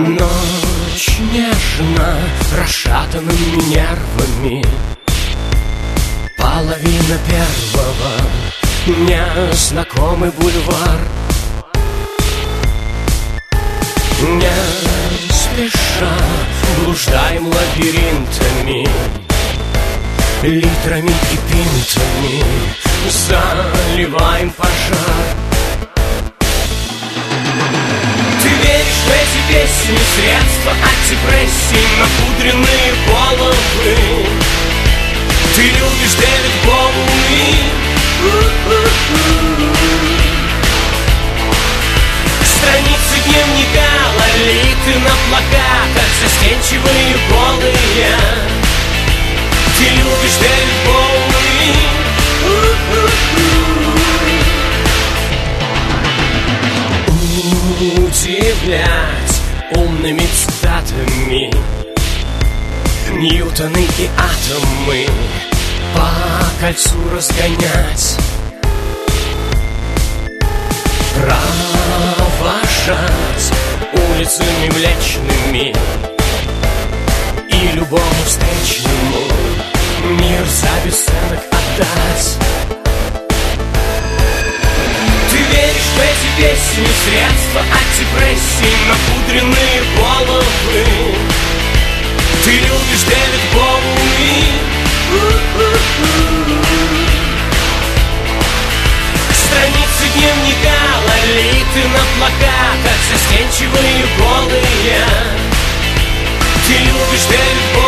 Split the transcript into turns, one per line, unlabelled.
Ночь нежна, расшатанными нервами. Половина первого, незнакомый бульвар. Не спеша блуждаем лабиринтами, литрами и пинтами заливаем пожар. Ты веришь в эти песни, средства от депрессии, напудренные головы. Ты любишь Дэвид Боуи. Страницы дневника, лолиты на плакатах, застенчивые голые. Ты любишь Дэвид Боуи. Удивлять умными цитатами Ньютоны и атомы по кольцу разгонять. Провожать улицами млечными и любому встречному мир за бесценок отдать. Ты веришь в эти песни, средства от депрессии, напудренные головы. Ты любишь Дэвид Боуи. Страницы дневника, лолиты на плакатах, застенчивые голые. Ты любишь Дэвид Боуи.